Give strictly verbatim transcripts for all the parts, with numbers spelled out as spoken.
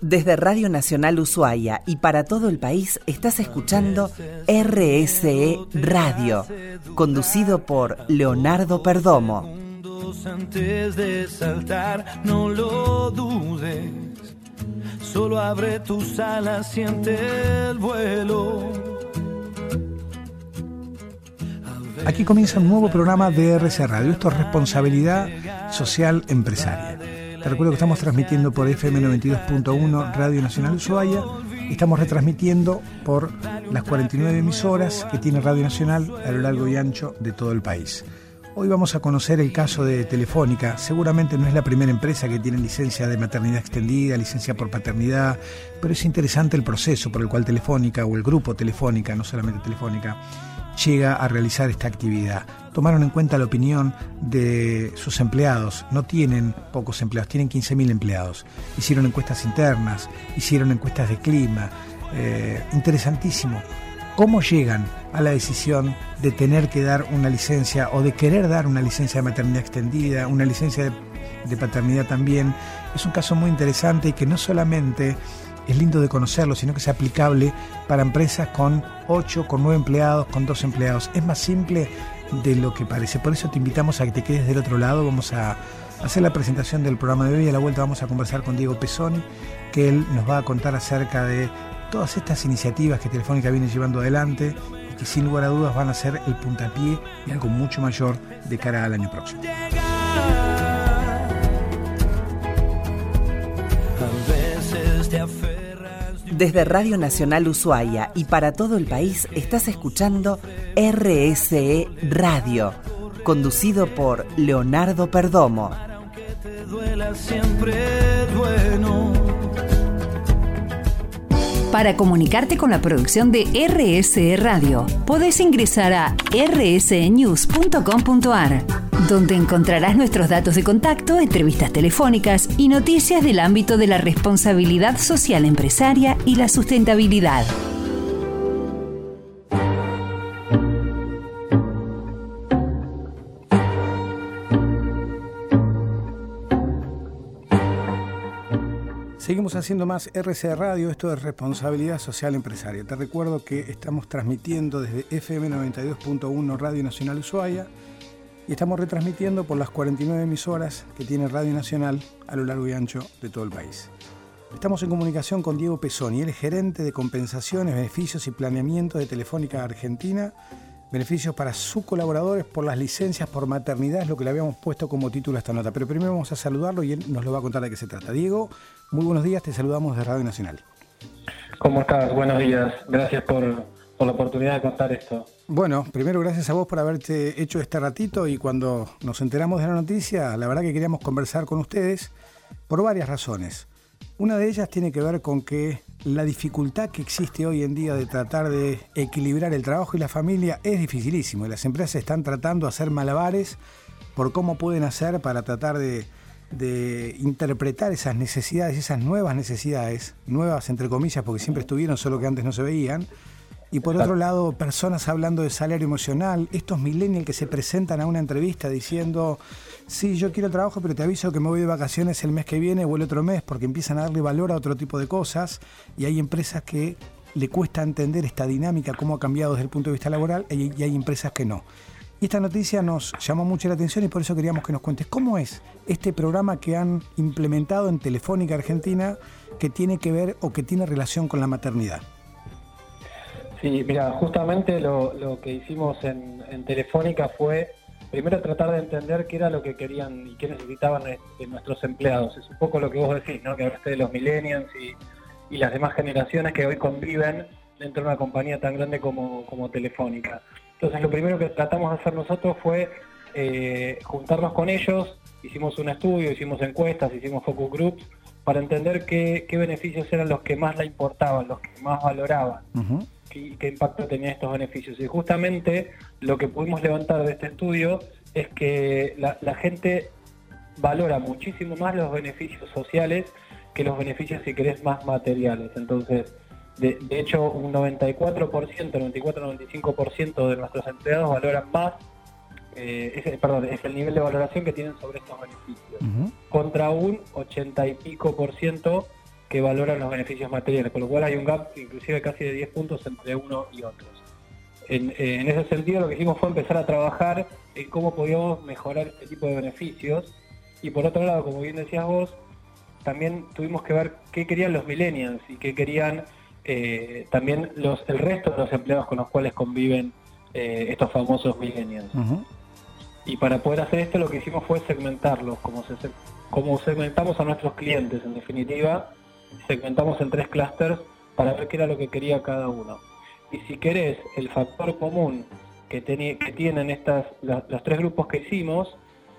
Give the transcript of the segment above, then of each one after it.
Desde Radio Nacional Ushuaia y para todo el país estás escuchando R S E Radio, conducido por Leonardo Perdomo. Antes de saltar, no lo dudes, solo abre tus alas, siente el vuelo. Aquí comienza un nuevo programa de R S E Radio. Esto es Responsabilidad Social Empresaria. Te recuerdo que estamos transmitiendo por F M noventa y dos punto uno Radio Nacional Ushuaia y estamos retransmitiendo por las cuarenta y nueve emisoras que tiene Radio Nacional a lo largo y ancho de todo el país. Hoy vamos a conocer el caso de Telefónica. Seguramente no es la primera empresa que tiene licencia de maternidad extendida, licencia por paternidad, pero es interesante el proceso por el cual Telefónica o el grupo Telefónica, no solamente Telefónica, llega a realizar esta actividad. Tomaron en cuenta la opinión de sus empleados. No tienen pocos empleados, tienen quince mil empleados. Hicieron encuestas internas, hicieron encuestas de clima. Eh, interesantísimo. ¿Cómo llegan a la decisión de tener que dar una licencia o de querer dar una licencia de maternidad extendida, una licencia de, de paternidad también? Es un caso muy interesante y que no solamente es lindo de conocerlo, sino que es aplicable para empresas con ocho, con nueve empleados, con dos empleados. Es más simple de lo que parece. Por eso te invitamos a que te quedes del otro lado. Vamos a hacer la presentación del programa de hoy y a la vuelta vamos a conversar con Diego Pesoni, que él nos va a contar acerca de todas estas iniciativas que Telefónica viene llevando adelante y que sin lugar a dudas van a ser el puntapié y algo mucho mayor de cara al año próximo. Desde Radio Nacional Ushuaia y para todo el país estás escuchando R S E Radio, conducido por Leonardo Perdomo. Aunque te duela, siempre es bueno. Para comunicarte con la producción de R S E Radio, podés ingresar a r s e news punto com punto a r, donde encontrarás nuestros datos de contacto, entrevistas telefónicas y noticias del ámbito de la responsabilidad social empresaria y la sustentabilidad. Seguimos haciendo más R S E Radio, esto es Responsabilidad Social Empresaria. Te recuerdo que estamos transmitiendo desde F M noventa y dos punto uno Radio Nacional Ushuaia y estamos retransmitiendo por las cuarenta y nueve emisoras que tiene Radio Nacional a lo largo y ancho de todo el país. Estamos en comunicación con Diego Pesoni, él es gerente de compensaciones, beneficios y planeamiento de Telefónica Argentina. Beneficios para sus colaboradores por las licencias por maternidad, es lo que le habíamos puesto como título a esta nota. Pero primero vamos a saludarlo y él nos lo va a contar de qué se trata. Diego, muy buenos días, te saludamos de Radio Nacional. ¿Cómo estás? Buenos días. Gracias por, por la oportunidad de contar esto. Bueno, primero gracias a vos por haberte hecho este ratito y cuando nos enteramos de la noticia, la verdad que queríamos conversar con ustedes por varias razones. Una de ellas tiene que ver con que la dificultad que existe hoy en día de tratar de equilibrar el trabajo y la familia es dificilísimo. Y las empresas están tratando de hacer malabares por cómo pueden hacer para tratar de, de interpretar esas necesidades, esas nuevas necesidades, nuevas entre comillas porque siempre estuvieron, solo que antes no se veían. Y por otro lado, personas hablando de salario emocional, estos millennials que se presentan a una entrevista diciendo, sí, yo quiero trabajo, pero te aviso que me voy de vacaciones el mes que viene o el otro mes, porque empiezan a darle valor a otro tipo de cosas, y hay empresas que le cuesta entender esta dinámica, cómo ha cambiado desde el punto de vista laboral, y hay empresas que no. Y esta noticia nos llamó mucho la atención y por eso queríamos que nos cuentes cómo es este programa que han implementado en Telefónica Argentina que tiene que ver o que tiene relación con la maternidad. Sí, mira, justamente lo, lo que hicimos en, en Telefónica fue primero tratar de entender qué era lo que querían y qué necesitaban de, de nuestros empleados. Es un poco lo que vos decís, ¿no? Que hablaste de los millennials y, y las demás generaciones que hoy conviven dentro de una compañía tan grande como, como Telefónica. Entonces lo primero que tratamos de hacer nosotros fue eh, juntarnos con ellos, hicimos un estudio, hicimos encuestas, hicimos focus groups, para entender qué, qué beneficios eran los que más le importaban, los que más valoraban. Uh-huh. Y qué impacto tenían estos beneficios. Y justamente lo que pudimos levantar de este estudio es que la, la gente valora muchísimo más los beneficios sociales que los beneficios, si querés, más materiales. Entonces, de, de hecho, un noventa y cuatro por ciento, noventa y cuatro a noventa y cinco por ciento de nuestros empleados valoran más, eh, es, perdón, es el nivel de valoración que tienen sobre estos beneficios. Uh-huh. Contra un ochenta y pico por ciento que valoran los beneficios materiales, con lo cual hay un gap inclusive casi de diez puntos entre uno y otros. En, en ese sentido, lo que hicimos fue empezar a trabajar en cómo podíamos mejorar este tipo de beneficios, y por otro lado, como bien decías vos, también tuvimos que ver qué querían los millennials y qué querían eh, también los el resto de los empleados con los cuales conviven eh, estos famosos millennials. Uh-huh. Y para poder hacer esto, lo que hicimos fue segmentarlos, como, se, como segmentamos a nuestros clientes, en definitiva, segmentamos en tres clústeres para ver qué era lo que quería cada uno. Y si querés, el factor común que, ten, que tienen estas, los, los tres grupos que hicimos,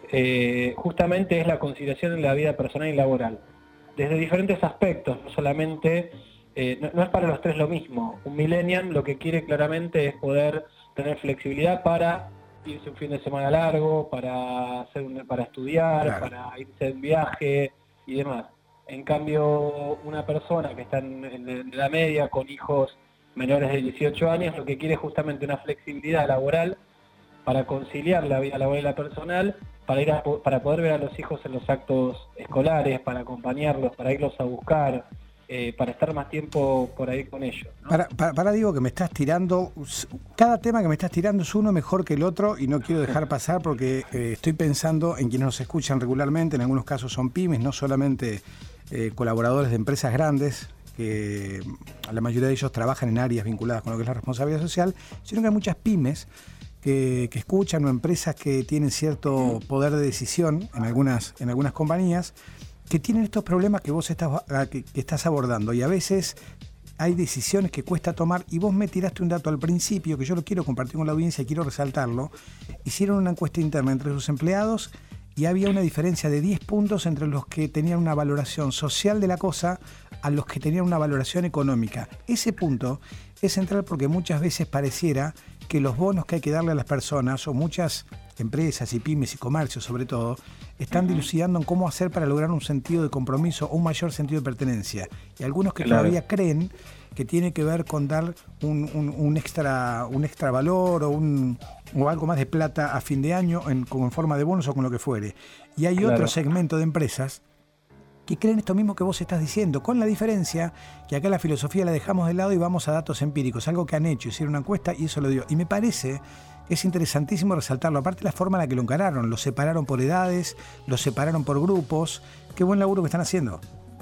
eh, justamente es la conciliación en la vida personal y laboral. Desde diferentes aspectos, no solamente, eh, no, no es para los tres lo mismo. Un millennial lo que quiere claramente es poder tener flexibilidad para irse un fin de semana largo, para hacer un, para estudiar, claro, para irse en viaje y demás. En cambio, una persona que está en, en la media con hijos menores de dieciocho años, lo que quiere es justamente una flexibilidad laboral para conciliar la vida laboral y la personal, para ir a, para poder ver a los hijos en los actos escolares, para acompañarlos, para irlos a buscar, eh, para estar más tiempo por ahí con ellos, ¿no? Para, para, para digo que me estás tirando, cada tema que me estás tirando es uno mejor que el otro y no quiero dejar pasar porque eh, estoy pensando en quienes nos escuchan regularmente, en algunos casos son pymes, no solamente eh, colaboradores de empresas grandes, que la mayoría de ellos trabajan en áreas vinculadas con lo que es la responsabilidad social, sino que hay muchas pymes que, que escuchan o empresas que tienen cierto poder de decisión en algunas, en algunas compañías, que tienen estos problemas que vos estás, que, que estás abordando, y a veces hay decisiones que cuesta tomar, y vos me tiraste un dato al principio que yo lo quiero compartir con la audiencia y quiero resaltarlo. Hicieron una encuesta interna entre sus empleados y había una diferencia de diez puntos entre los que tenían una valoración social de la cosa a los que tenían una valoración económica. Ese punto es central porque muchas veces pareciera que los bonos que hay que darle a las personas, o muchas empresas y pymes y comercios sobre todo, están dilucidando en cómo hacer para lograr un sentido de compromiso o un mayor sentido de pertenencia. Y algunos que claro. todavía creen que tiene que ver con dar un, un, un, extra, un extra valor o, un, o algo más de plata a fin de año en, como en forma de bonos o con lo que fuere. Y hay claro. otro segmento de empresas que creen esto mismo que vos estás diciendo, con la diferencia que acá la filosofía la dejamos de lado y vamos a datos empíricos, algo que han hecho, hicieron una encuesta y eso lo dio. Y me parece que es interesantísimo resaltarlo, aparte la forma en la que lo encararon, lo separaron por edades, lo separaron por grupos. Qué buen laburo que están haciendo.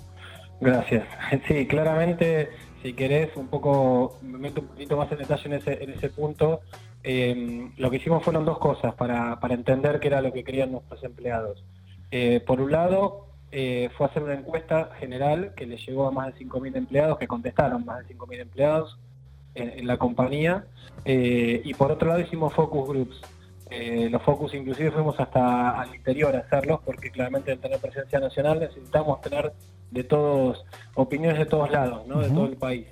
Gracias. Sí, claramente, si querés, un poco, me meto un poquito más en detalle en ese, en ese punto. Eh, lo que hicimos fueron dos cosas para, para entender qué era lo que querían nuestros empleados. Eh, por un lado, Eh, fue hacer una encuesta general que le llegó a más de cinco mil empleados, que contestaron más de cinco mil empleados en, en la compañía, eh, y por otro lado hicimos focus groups. Eh, los focus inclusive fuimos hasta al interior a hacerlos, porque claramente al tener presencia nacional necesitamos tener de todos, opiniones de todos lados, ¿no? Uh-huh. De todo el país.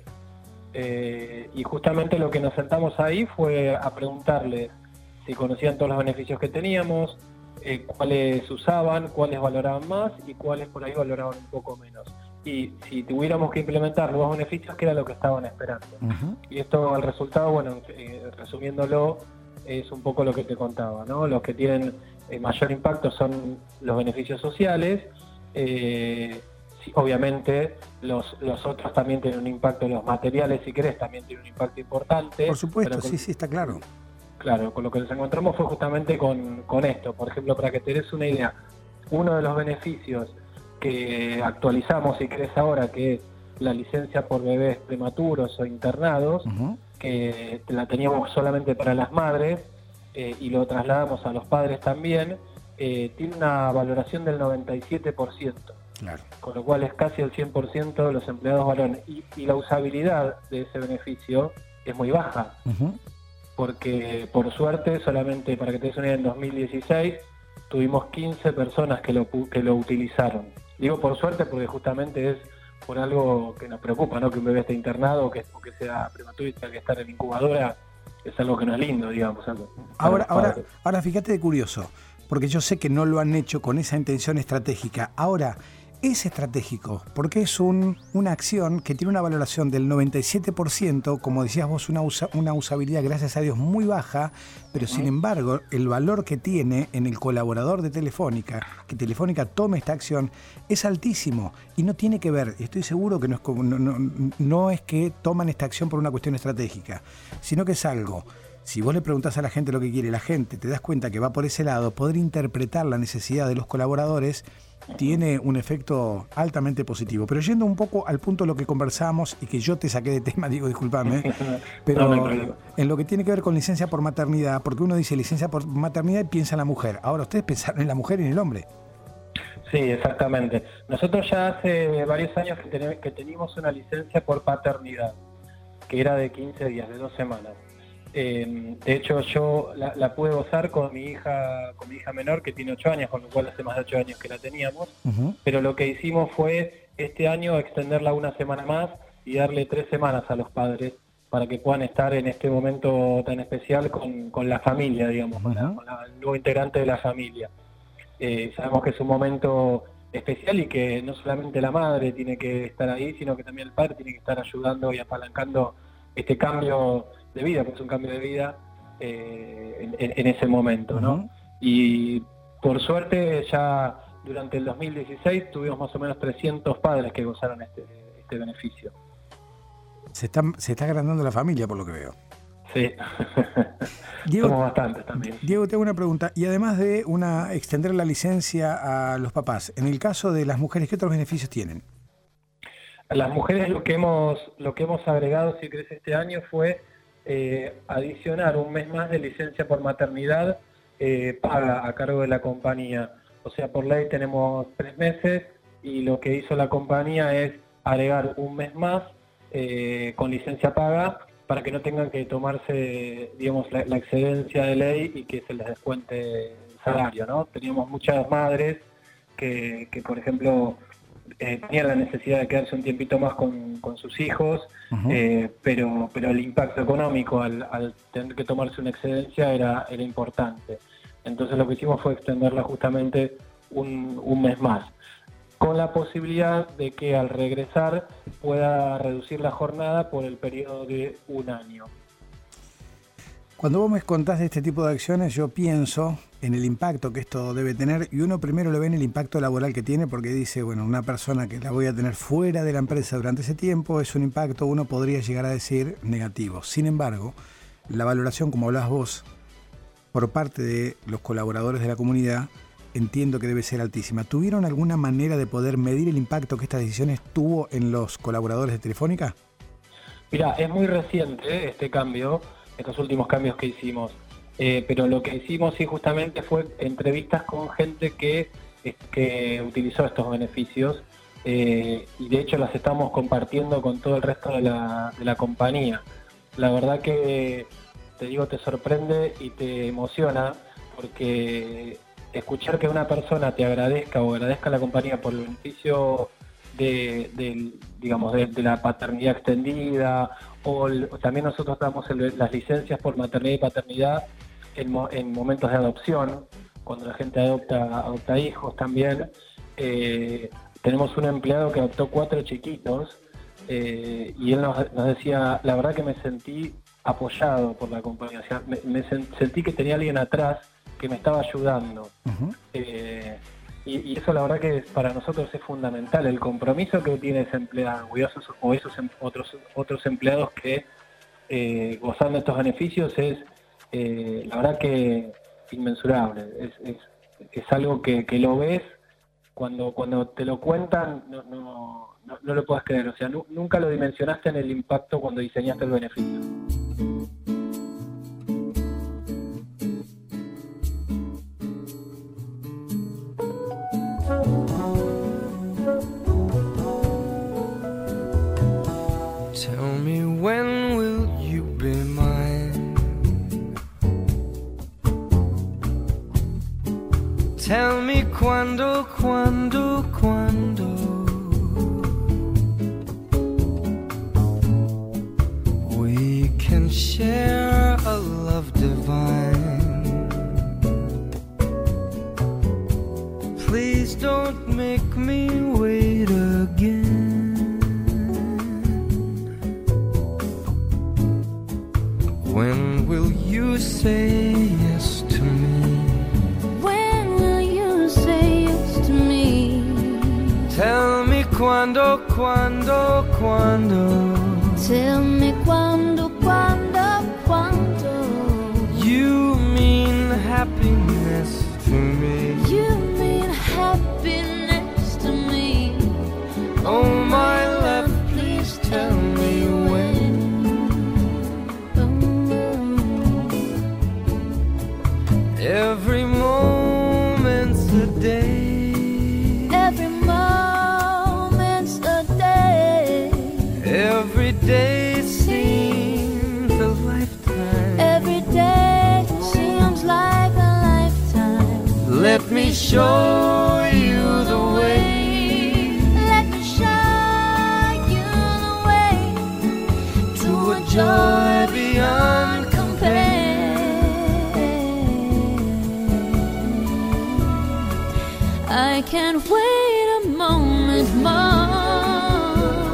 Eh, y justamente lo que nos sentamos ahí fue a preguntarles si conocían todos los beneficios que teníamos, Eh, cuáles usaban, cuáles valoraban más y cuáles por ahí valoraban un poco menos. Y si tuviéramos que implementar nuevos beneficios, ¿qué era lo que estaban esperando? Uh-huh. Y esto, el resultado, bueno, eh, resumiéndolo, es un poco lo que te contaba, ¿no? Los que tienen eh, mayor impacto son los beneficios sociales. Eh, sí, obviamente, los, los otros también tienen un impacto, los materiales, si querés, también tienen un impacto importante. Por supuesto, pero con, sí, sí, está claro. Claro, con lo que nos encontramos fue justamente con, con esto. Por ejemplo, para que te des una idea, uno de los beneficios que actualizamos, si querés ahora, que es la licencia por bebés prematuros o internados, uh-huh. que la teníamos solamente para las madres eh, y lo trasladamos a los padres también, eh, tiene una valoración del noventa y siete por ciento. Claro. Con lo cual es casi el cien por ciento de los empleados valoran. Y, y la usabilidad de ese beneficio es muy baja. Uh-huh. Porque por suerte, solamente para que te des una idea, en dos mil dieciséis tuvimos quince personas que lo, que lo utilizaron. Digo por suerte porque justamente es por algo que nos preocupa, ¿no? Que un bebé esté internado o que, o que sea prematuro y tenga que estar en incubadora, es algo que no es lindo, digamos. Ahora, ahora, ahora fíjate de curioso, porque yo sé que no lo han hecho con esa intención estratégica. Ahora, es estratégico, porque es un, una acción que tiene una valoración del noventa y siete por ciento, como decías vos, una, usa, una usabilidad, gracias a Dios, muy baja, pero sin embargo, el valor que tiene en el colaborador de Telefónica, que Telefónica tome esta acción, es altísimo y no tiene que ver, estoy seguro que no es, no, no, no es que toman esta acción por una cuestión estratégica, sino que es algo. Si vos le preguntás a la gente lo que quiere, la gente te das cuenta que va por ese lado, poder interpretar la necesidad de los colaboradores tiene un efecto altamente positivo. Pero yendo un poco al punto de lo que conversamos y que yo te saqué de tema, digo, discúlpame, pero no, no, en lo que tiene que ver con licencia por maternidad, porque uno dice licencia por maternidad y piensa en la mujer. Ahora ustedes pensaron en la mujer y en el hombre. Sí, exactamente. Nosotros ya hace varios años que, ten- que teníamos una licencia por paternidad, que era de quince días, de dos semanas. Eh, de hecho, yo la, la pude gozar con mi hija con mi hija menor, que tiene ocho años, con lo cual hace más de ocho años que la teníamos. Uh-huh. Pero lo que hicimos fue este año extenderla una semana más y darle tres semanas a los padres para que puedan estar en este momento tan especial con, con la familia, digamos, uh-huh. con, la, con la, el nuevo integrante de la familia. Eh, sabemos que es un momento especial y que no solamente la madre tiene que estar ahí, sino que también el padre tiene que estar ayudando y apalancando este cambio de vida, porque es un cambio de vida eh, en, en ese momento, ¿no? Uh-huh. Y por suerte ya durante el dos mil dieciséis tuvimos más o menos trescientos padres que gozaron este, este beneficio. Se está, se está agrandando la familia, por lo que veo. Sí, Diego, somos bastantes también. Diego, te hago una pregunta. Y además de una extender la licencia a los papás, en el caso de las mujeres, ¿qué otros beneficios tienen? A las mujeres lo que hemos lo que hemos agregado, si crees, este año fue eh, adicionar un mes más de licencia por maternidad eh, paga a cargo de la compañía. O sea, por ley tenemos tres meses y lo que hizo la compañía es agregar un mes más eh, con licencia paga para que no tengan que tomarse, digamos, la, la excedencia de ley y que se les descuente el salario, ¿no? Teníamos muchas madres que, que por ejemplo, eh, tenían la necesidad de quedarse un tiempito más con, con sus hijos, uh-huh. eh, pero pero el impacto económico al, al tener que tomarse una excedencia era, era importante. Entonces lo que hicimos fue extenderla justamente un, un mes más, con la posibilidad de que al regresar pueda reducir la jornada por el periodo de un año. Cuando vos me contás de este tipo de acciones, yo pienso en el impacto que esto debe tener, y uno primero lo ve en el impacto laboral que tiene, porque dice, bueno, una persona que la voy a tener fuera de la empresa durante ese tiempo es un impacto, uno podría llegar a decir, negativo. Sin embargo, la valoración, como hablás vos, por parte de los colaboradores de la comunidad, entiendo que debe ser altísima. ¿Tuvieron alguna manera de poder medir el impacto que estas decisiones tuvo en los colaboradores de Telefónica? Mira, es muy reciente este cambio, estos últimos cambios que hicimos, eh, pero lo que hicimos sí justamente fue entrevistas con gente que, que utilizó estos beneficios eh, y de hecho las estamos compartiendo con todo el resto de la, de la compañía. La verdad que, te digo, te sorprende y te emociona porque escuchar que una persona te agradezca o agradezca a la compañía por el beneficio de, de digamos, de, de la paternidad extendida, o, el, o también nosotros damos el, las licencias por maternidad y paternidad en, en momentos de adopción, cuando la gente adopta, adopta hijos también. Eh, tenemos un empleado que adoptó cuatro chiquitos eh, y él nos, nos decía, la verdad que me sentí apoyado por la compañía, o sea, me, me sentí que tenía alguien atrás que me estaba ayudando. Uh-huh. eh, y, y eso la verdad que para nosotros es fundamental, el compromiso que tiene ese empleado o esos, o esos otros, otros empleados que eh, gozan de estos beneficios es eh, la verdad que inmensurable, es, es, es algo que, que lo ves cuando cuando te lo cuentan, no, no, no, no lo puedes creer, o sea, nu, nunca lo dimensionaste en el impacto cuando diseñaste el beneficio. Tell me when will you be mine? Tell me cuando, cuando, cuando we can share a love divine. Please Please don't make me wait again. When will you say yes to me? When will you say yes to me? Tell me quando, quando, quando. Tell me quando, quando, quando. You mean happiness to me. You mean happiness to me. Oh my love, please tell me when. Every moment's a day. Every moment's a day. Every day seems a lifetime. Every day seems like a lifetime. Let me show you the way. Let me show you the way to a joy beyond compare. I can't wait a moment more.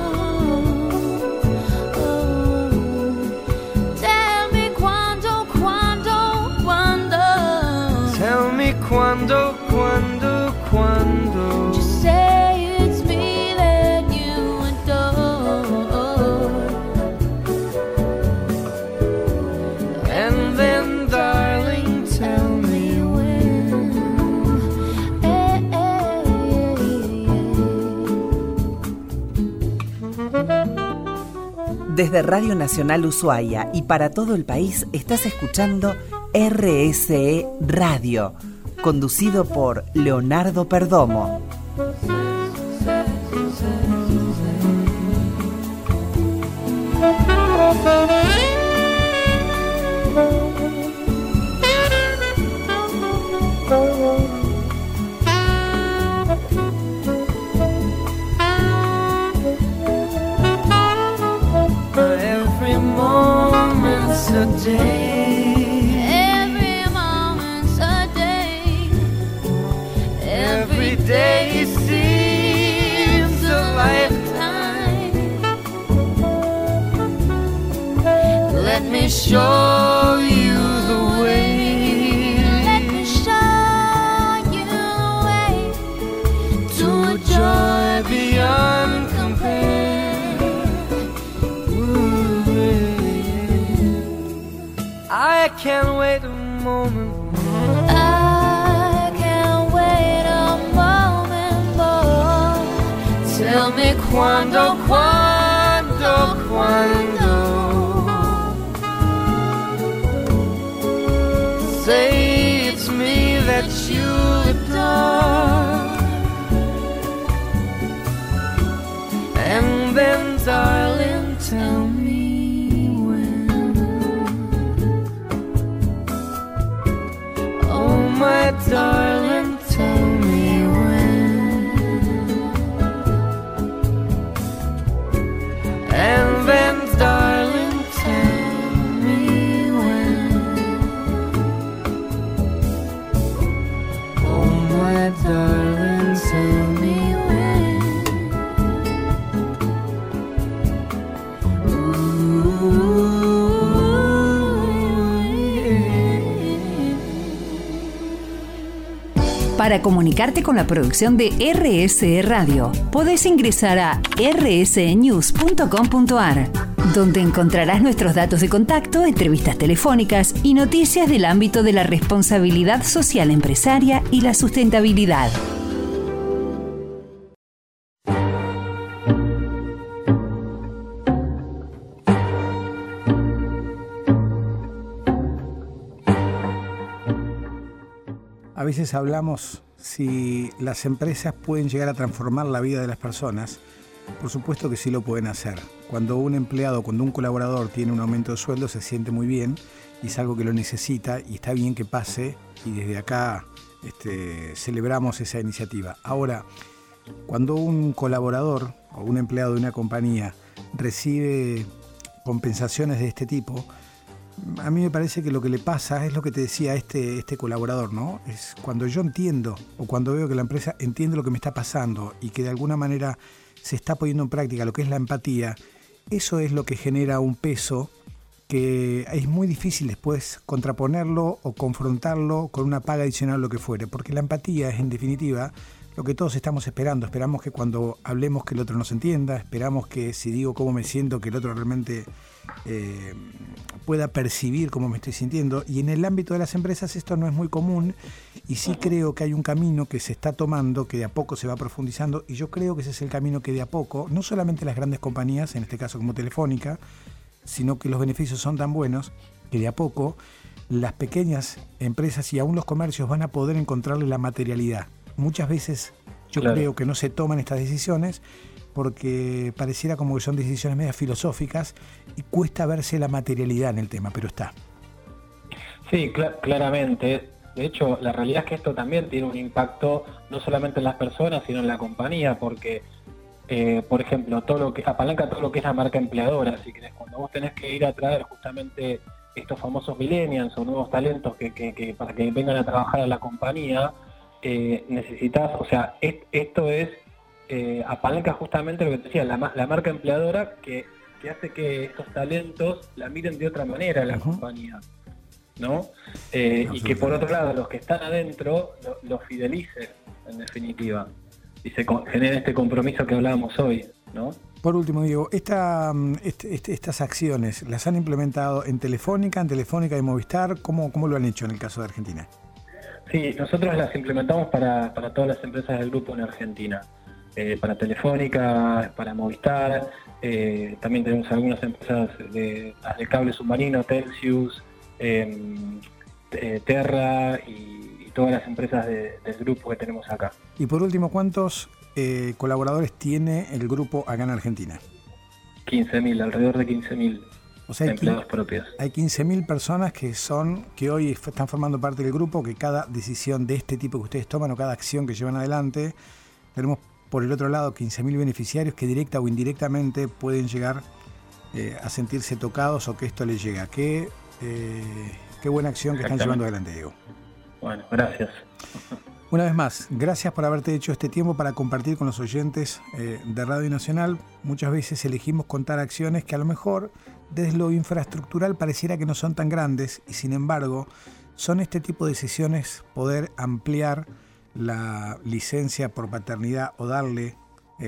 Oh, tell me quando, quando, quando. Tell me quando, quando, quando. Just say it's me that you adore. And then, darling, tell me when. Eh, eh, eh. Desde Radio Nacional Ushuaia y para todo el país estás escuchando R S E Radio, conducido por Leonardo Perdomo. Every moment's a day. Every moment's a day. Every day seems a lifetime. Let me show you the way. Let me show you the way to a joy beyond compare. Ooh, yeah. I can't wait a moment more. I can't wait a moment more. Tell me quando, quando, quando. Say it's me that you adore. And then, darling, tell me when. Oh, my darling, tell me when. And then, darling, tell me when. Oh, my darling, tell me when. Para comunicarte con la producción de R S E Radio, podés ingresar a r s e news punto com punto a r, donde encontrarás nuestros datos de contacto, entrevistas telefónicas y noticias del ámbito de la responsabilidad social empresaria y la sustentabilidad. A veces hablamos si las empresas pueden llegar a transformar la vida de las personas. Por supuesto que sí lo pueden hacer. Cuando un empleado, cuando un colaborador tiene un aumento de sueldo, se siente muy bien y es algo que lo necesita y está bien que pase, y desde acá este, celebramos esa iniciativa. Ahora, cuando un colaborador o un empleado de una compañía recibe compensaciones de este tipo, a mí me parece que lo que le pasa es lo que te decía este, este colaborador, ¿no? Es cuando yo entiendo o cuando veo que la empresa entiende lo que me está pasando y que de alguna manera se está poniendo en práctica lo que es la empatía, eso es lo que genera un peso que es muy difícil después contraponerlo o confrontarlo con una paga adicional o lo que fuere, porque la empatía es en definitiva lo que todos estamos esperando. Esperamos que cuando hablemos que el otro nos entienda, esperamos que si digo cómo me siento, que el otro realmente eh, pueda percibir cómo me estoy sintiendo. Y en el ámbito de las empresas esto no es muy común y sí creo que hay un camino que se está tomando, que de a poco se va profundizando, y yo creo que ese es el camino que de a poco, no solamente las grandes compañías, en este caso como Telefónica, sino que los beneficios son tan buenos que de a poco las pequeñas empresas y aún los comercios van a poder encontrarle la materialidad. Muchas veces yo claro. creo que no se toman estas decisiones porque pareciera como que son decisiones medias filosóficas y cuesta verse la materialidad en el tema, pero está. Sí, cl- claramente. De hecho, la realidad es que esto también tiene un impacto no solamente en las personas, sino en la compañía, porque, eh, por ejemplo, todo lo que apalanca todo lo que es la marca empleadora. Así que cuando vos tenés que ir a traer justamente estos famosos millennials o nuevos talentos que, que, que para que vengan a trabajar a la compañía, Eh, necesitas, o sea, es, esto es, eh, apalanca justamente lo que te decía, la, la marca empleadora que, que hace que estos talentos la miren de otra manera a la uh-huh. compañía, ¿no? Eh, y que por otro lado, los que están adentro, los lo fidelicen, en definitiva, y se genera este compromiso que hablábamos hoy, ¿no? Por último, Diego, esta, este, este, estas acciones, ¿las han implementado en Telefónica, en Telefónica y Movistar? ¿Cómo, cómo lo han hecho en el caso de Argentina? Sí, nosotros las implementamos para, para todas las empresas del grupo en Argentina, eh, para Telefónica, para Movistar, eh, también tenemos algunas empresas de, de cable submarino, Telxius, eh, eh, Terra y, y todas las empresas de, del grupo que tenemos acá. Y por último, ¿cuántos eh, colaboradores tiene el grupo acá en Argentina? quince mil, alrededor de quince mil. O sea, hay empleados propios. Hay quince mil personas que son que hoy están formando parte del grupo, que cada decisión de este tipo que ustedes toman o cada acción que llevan adelante, tenemos por el otro lado quince mil beneficiarios que directa o indirectamente pueden llegar eh, a sentirse tocados o que esto les llega. Qué, eh, qué buena acción que están llevando adelante, Diego. Bueno, gracias. Una vez más, gracias por haberte hecho este tiempo para compartir con los oyentes eh, de Radio Nacional. Muchas veces elegimos contar acciones que a lo mejor desde lo infraestructural pareciera que no son tan grandes y sin embargo son este tipo de decisiones poder ampliar la licencia por paternidad o darle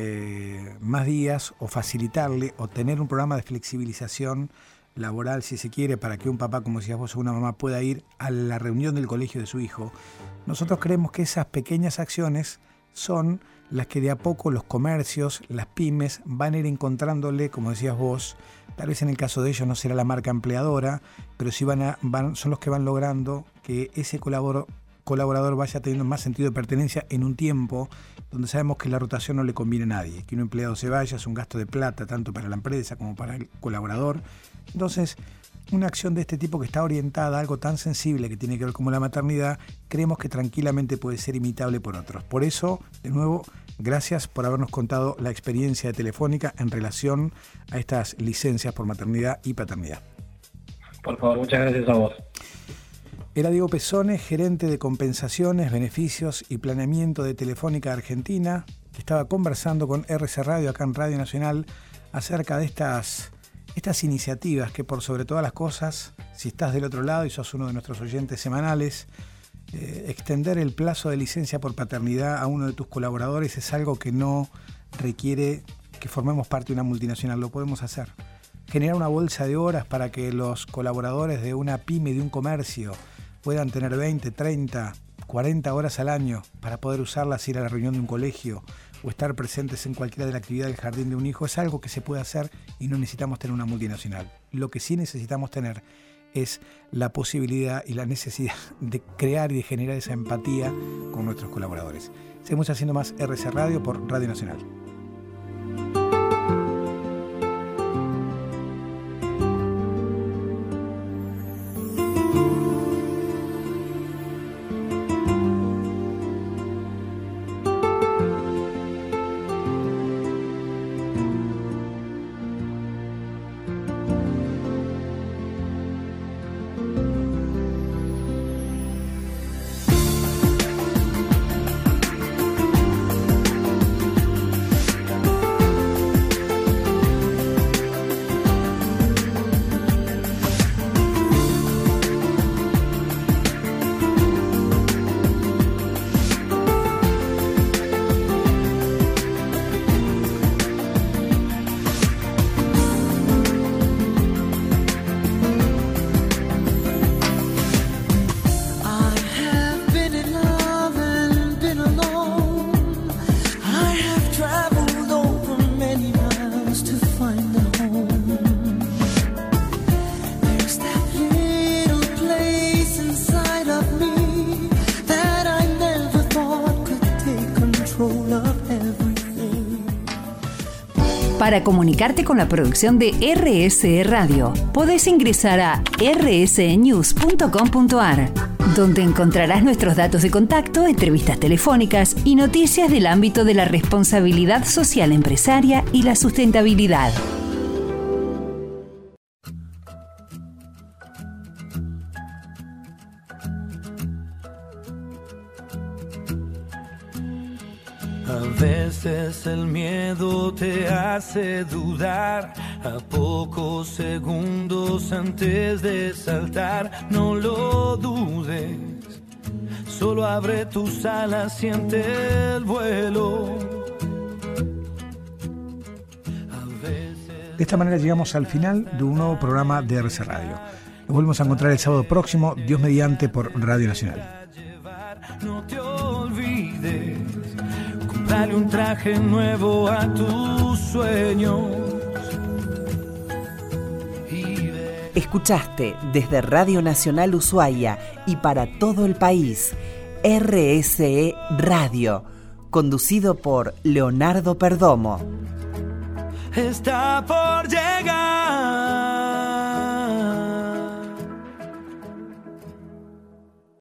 eh, más días o facilitarle o tener un programa de flexibilización laboral, si se quiere, para que un papá, como decías vos, o una mamá pueda ir a la reunión del colegio de su hijo. Nosotros creemos que esas pequeñas acciones son las que de a poco los comercios, las pymes, van a ir encontrándole, como decías vos, tal vez en el caso de ellos no será la marca empleadora, pero sí van a, van, son los que van logrando que ese colaborador, colaborador vaya teniendo más sentido de pertenencia en un tiempo donde sabemos que la rotación no le conviene a nadie, que un empleado se vaya es un gasto de plata tanto para la empresa como para el colaborador. Entonces, una acción de este tipo que está orientada a algo tan sensible que tiene que ver como la maternidad, creemos que tranquilamente puede ser imitable por otros. Por eso, de nuevo, gracias por habernos contado la experiencia de Telefónica en relación a estas licencias por maternidad y paternidad. Por favor, muchas gracias a vos. Era Diego Pesone, gerente de compensaciones, beneficios y planeamiento de Telefónica Argentina, que estaba conversando con R C Radio acá en Radio Nacional acerca de estas... Estas iniciativas que por sobre todas las cosas, si estás del otro lado y sos uno de nuestros oyentes semanales, eh, extender el plazo de licencia por paternidad a uno de tus colaboradores es algo que no requiere que formemos parte de una multinacional, lo podemos hacer. Generar una bolsa de horas para que los colaboradores de una pyme, de un comercio, puedan tener veinte, treinta, cuarenta horas al año para poder usarlas, ir a la reunión de un colegio o estar presentes en cualquiera de la actividad del jardín de un hijo, es algo que se puede hacer y no necesitamos tener una multinacional. Lo que sí necesitamos tener es la posibilidad y la necesidad de crear y de generar esa empatía con nuestros colaboradores. Seguimos haciendo más R C Radio por Radio Nacional. Para comunicarte con la producción de R S E Radio, podés ingresar a r s e news punto com punto a r, donde encontrarás nuestros datos de contacto, entrevistas telefónicas y noticias del ámbito de la responsabilidad social empresaria y la sustentabilidad. A veces el miedo te hace dudar, a pocos segundos antes de saltar. No lo dudes, solo abre tus alas, siente el vuelo. De esta manera llegamos al final de un nuevo programa de R C Radio. Nos volvemos a encontrar el sábado próximo, Dios mediante, por Radio Nacional. No te olvides, comprale un traje nuevo a tus sueños. Escuchaste desde Radio Nacional Ushuaia y para todo el país, R S E Radio, conducido por Leonardo Perdomo. Está por llegar.